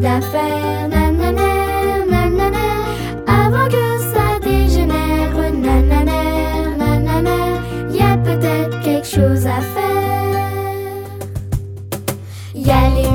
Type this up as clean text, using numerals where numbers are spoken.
d'affaires, nanana, nanana. Avant que ça dégénère, nanana, nanana. Y a peut-être quelque chose à faire. Y a les